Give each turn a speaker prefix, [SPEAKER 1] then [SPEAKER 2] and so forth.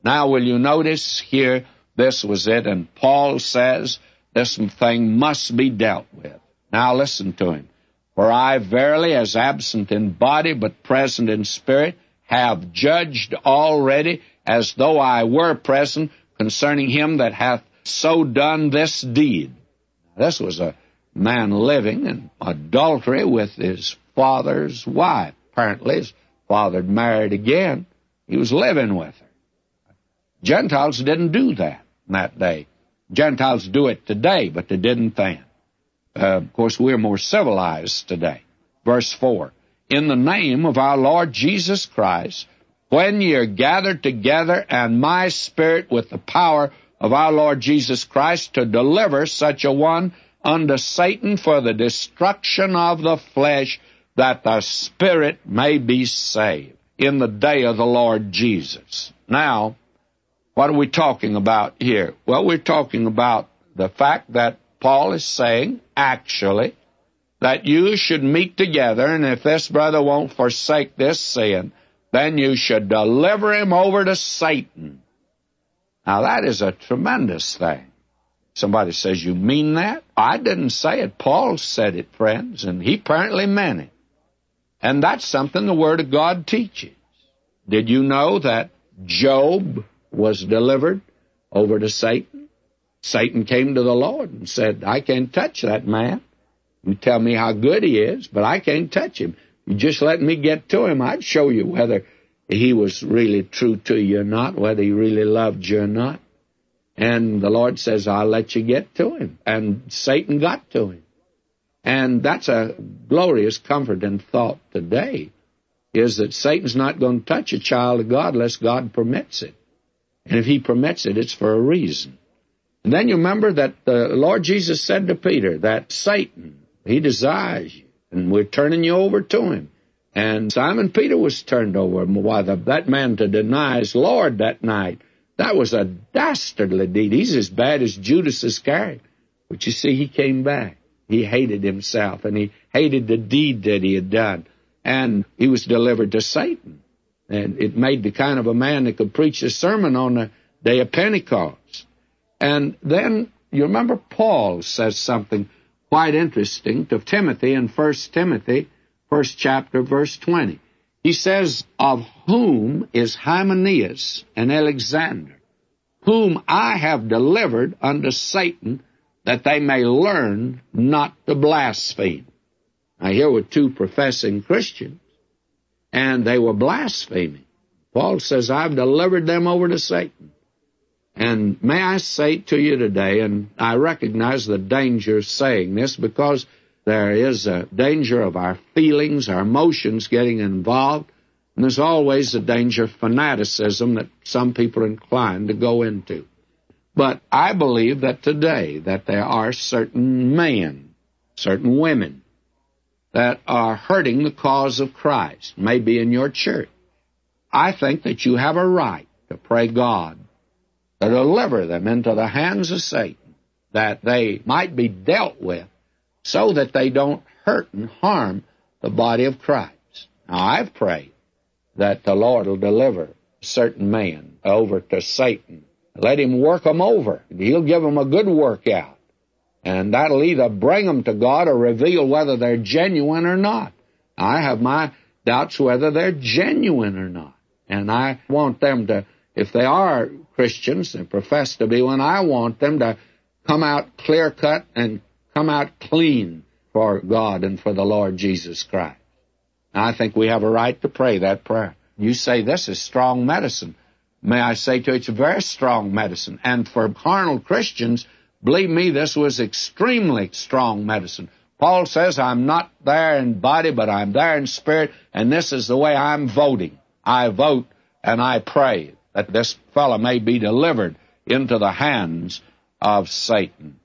[SPEAKER 1] Now, will you notice here, this was it, and Paul says this thing must be dealt with. Now, listen to him. For I verily, as absent in body, but present in spirit, have judged already, as though I were present, concerning him that hath so done this deed. This was a man living in adultery with his father's wife. Apparently, his father had married again. He was living with her. Gentiles didn't do that in that day. Gentiles do it today, but they didn't then. Of course, we're more civilized today. Verse 4, in the name of our Lord Jesus Christ, when ye are gathered together, and my spirit with the power of our Lord Jesus Christ to deliver such a one unto Satan for the destruction of the flesh, that the spirit may be saved in the day of the Lord Jesus. Now, what are we talking about here? Well, we're talking about the fact that Paul is saying, actually, that you should meet together, and if this brother won't forsake this sin, then you should deliver him over to Satan. Now, that is a tremendous thing. Somebody says, you mean that? I didn't say it. Paul said it, friends, and he apparently meant it. And that's something the Word of God teaches. Did you know that Job was delivered over to Satan? Satan came to the Lord and said, I can't touch that man. You tell me how good he is, but I can't touch him. You just let me get to him. I'd show you whether he was really true to you or not, whether he really loved you or not. And the Lord says, I'll let you get to him. And Satan got to him. And that's a glorious comfort and thought today, is that Satan's not going to touch a child of God unless God permits it. And if he permits it, it's for a reason. And then you remember that the Lord Jesus said to Peter that Satan, he desires you, and we're turning you over to him. And Simon Peter was turned over. Why, that man to deny his Lord that night, that was a dastardly deed. He's as bad as Judas Iscariot. But you see, he came back. He hated himself, and he hated the deed that he had done. And he was delivered to Satan. And it made the kind of a man that could preach a sermon on the day of Pentecost. And then, you remember Paul says something quite interesting to Timothy in 1 Timothy, 1st chapter, verse 20. He says, of whom is Hymenaeus and Alexander, whom I have delivered unto Satan, that they may learn not to blaspheme. Now, here were two professing Christians, and they were blaspheming. Paul says, I've delivered them over to Satan. And may I say to you today, and I recognize the danger of saying this, because there is a danger of our feelings, our emotions getting involved, and there's always a danger of fanaticism that some people are inclined to go into. But I believe that today that there are certain men, certain women, that are hurting the cause of Christ, maybe in your church. I think that you have a right to pray God to deliver them into the hands of Satan, that they might be dealt with so that they don't hurt and harm the body of Christ. Now, I've prayed that the Lord will deliver certain men over to Satan. Let him work them over. He'll give them a good workout. And that'll either bring them to God or reveal whether they're genuine or not. I have my doubts whether they're genuine or not. And I want them to, if they are Christians and profess to be one, I want them to come out clear-cut and come out clean for God and for the Lord Jesus Christ. Now, I think we have a right to pray that prayer. You say this is strong medicine. May I say to you, it's a very strong medicine. And for carnal Christians, believe me, this was extremely strong medicine. Paul says, I'm not there in body, but I'm there in spirit, and this is the way I'm voting. I vote and I pray that this fellow may be delivered into the hands of Satan.